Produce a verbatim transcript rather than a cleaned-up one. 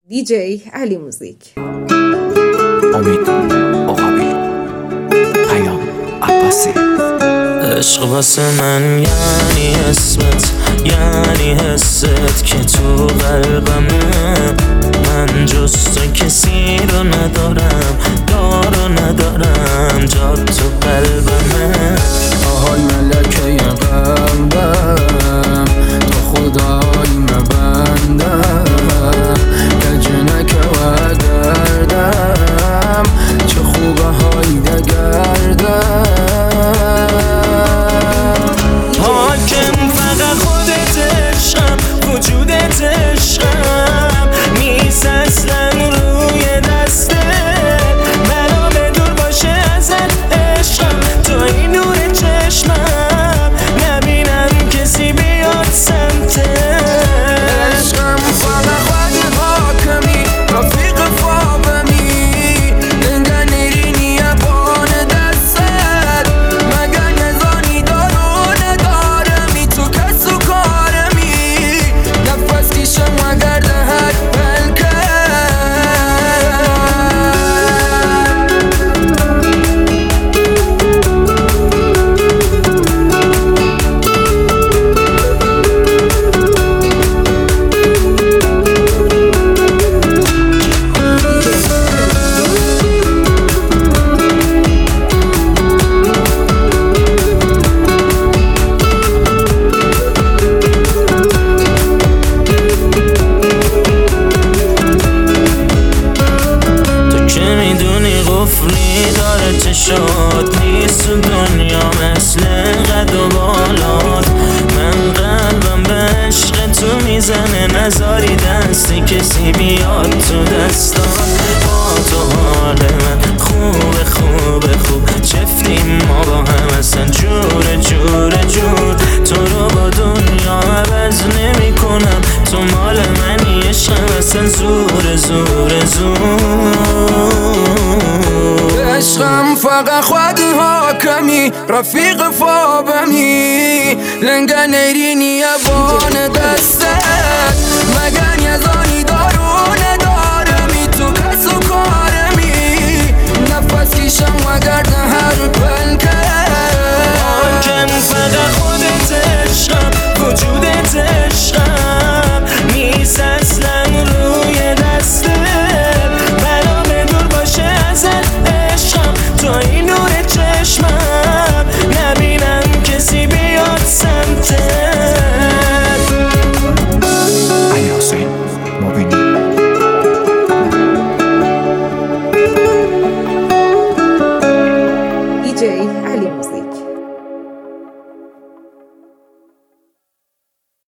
دیجی علی موزیک. امید عقابی، پیام عباسی. عشق واسه من یعنی اسمت، یعنی حست که تو قلبمه. من جز تو کسی رو ندارم، دارو ندارم، جا تو قلبمه. آهای ملکه قلبم، تو خدای مبندم، گجنک و دردم، چه خوبه های دگردم. حاکم فقط خودت عشقم، وجودت عشقم، نیست اصلا روی دسته. منو بدور باشه ازت عشقم، تو این نور چشمم، نبینم کسی بیاد سمته. عشقم فقط خودی حاکمی، رفیق فابمی، لنگه نیرینی بان دستت، مگه نزانی دارو ندارمی، تو کس و کارمی، نفس کشم مگر دهد بلکه. قفلی داره چشات، نیست تو دنیا مثل قد و بالات. من قلبم به عشق تو میزنه، نذاری دستی کسی بیاد تو دستات. با تو حال من خوبه خوبه خوب، چفتیم ما با هم اصلا جور جور جور. تو رو با دنیا عوض نمی کنم، تو مال منی عشقم اصلا زور زور زور. عشقم فقط خودی حاکمی، رفیق فابمی، لنگه نیرینی بان دستت، مگه